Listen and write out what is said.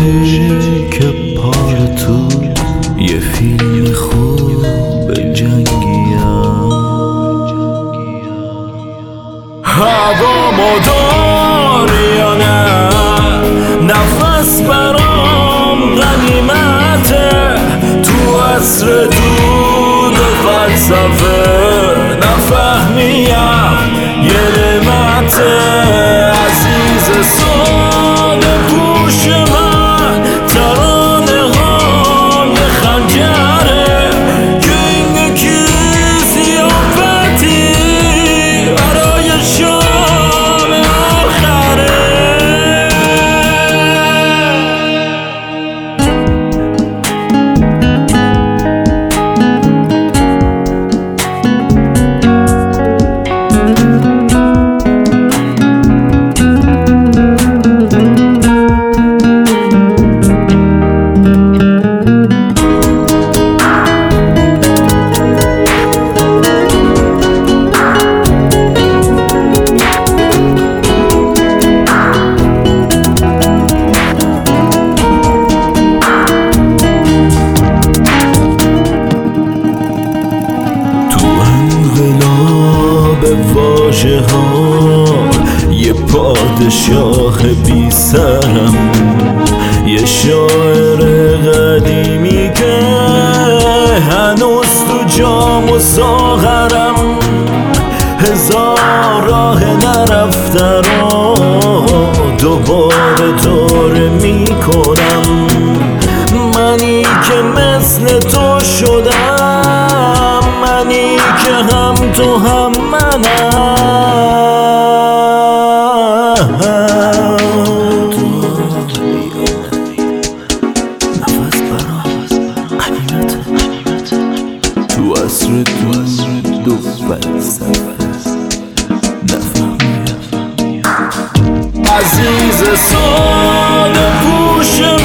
که پار تو یه فیلم خوب جنگیم. هوا مداری یا نه، نفس برام غنیمته. تو عصر دود و فلسفه نفهمیم یه نعمته. عزیز ساده گوش من، ترانه هام یه خنجره که این کیسی آفتی برای شام آخره. واژه ها یه پادشاه بی سرم، یه شاعر قدیمی که هنوز تو جام و ساغرم. هزار راه نرفته را دوباره دوره می کنم. منی که مثل تو شدم، منی که هم تو هم منم. نفس برام غنیمته، تو عصر دود و فلسفه نفهمیم. عزیز ساده گوش